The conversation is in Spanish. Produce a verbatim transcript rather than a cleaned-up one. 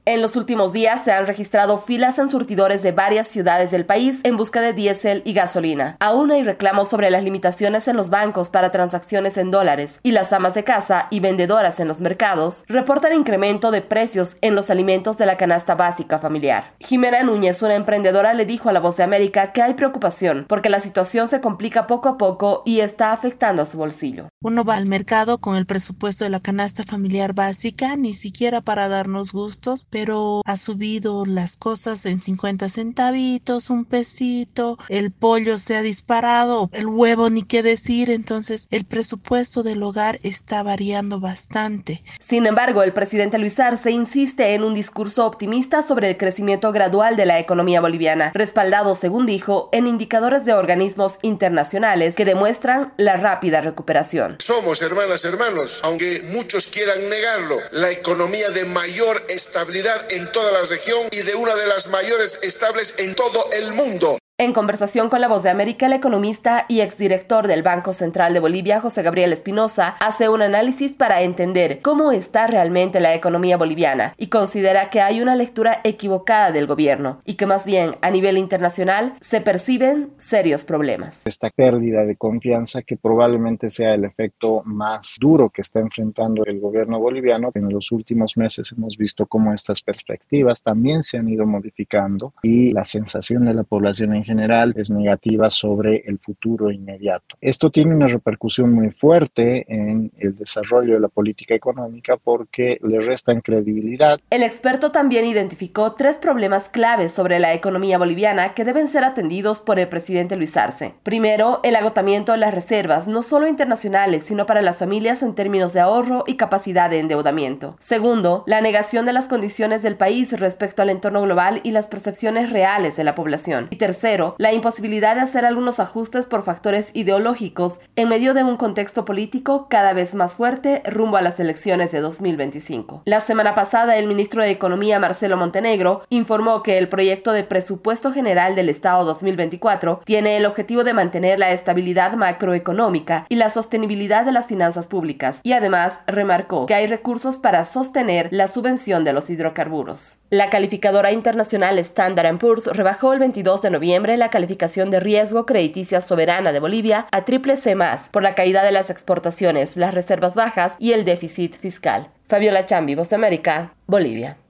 En los últimos días se han registrado filas en surtidores de varias ciudades del país en busca de diésel y gasolina. Aún hay reclamos sobre las limitaciones en los bancos para transacciones en dólares, y las amas de casa y vendedoras en los mercados reportan incremento de precios en los alimentos de la canasta básica familiar. Jimena Núñez, una emprendedora, le dijo a La Voz de América que hay preocupación porque la situación se complica poco a poco y está afectando a su bolsillo. Uno va al mercado con el presupuesto de la canasta familiar básica, ni siquiera para darnos gustos, pero ha subido las cosas en cincuenta centavitos, un pesito, el pollo se ha disparado, el huevo ni qué decir, entonces el presupuesto del hogar está variando bastante. Sin embargo, el presidente Luis Arce insiste en un discurso optimista sobre el crecimiento gradual de la economía boliviana, respaldado, según dijo, en indicadores de organismos internacionales que demuestran la rápida recuperación. Somos, hermanas, hermanos, aunque muchos quieran negarlo, la economía de mayor estabilidad en toda la región y de una de las mayores estables en todo el mundo. En conversación con La Voz de América, el economista y exdirector del Banco Central de Bolivia, José Gabriel Espinosa, hace un análisis para entender cómo está realmente la economía boliviana y considera que hay una lectura equivocada del gobierno y que más bien a nivel internacional se perciben serios problemas. Esta pérdida de confianza que probablemente sea el efecto más duro que está enfrentando el gobierno boliviano. En los últimos meses hemos visto cómo estas perspectivas también se han ido modificando y la sensación de la población en general es negativa sobre el futuro inmediato. Esto tiene una repercusión muy fuerte en el desarrollo de la política económica porque le restan credibilidad. El experto también identificó tres problemas claves sobre la economía boliviana que deben ser atendidos por el presidente Luis Arce. Primero, el agotamiento de las reservas, no solo internacionales, sino para las familias en términos de ahorro y capacidad de endeudamiento. Segundo, la negación de las condiciones del país respecto al entorno global y las percepciones reales de la población. Y tercero, la imposibilidad de hacer algunos ajustes por factores ideológicos en medio de un contexto político cada vez más fuerte rumbo a las elecciones de dos mil veinticinco. La semana pasada, el ministro de Economía, Marcelo Montenegro, informó que el proyecto de presupuesto general del Estado dos mil veinticuatro tiene el objetivo de mantener la estabilidad macroeconómica y la sostenibilidad de las finanzas públicas, y además remarcó que hay recursos para sostener la subvención de los hidrocarburos. La calificadora internacional Standard and Poor's rebajó el veintidós de noviembre la calificación de riesgo crediticia soberana de Bolivia a triple C más por la caída de las exportaciones, las reservas bajas y el déficit fiscal. Fabiola Chambi, Voz de América, Bolivia.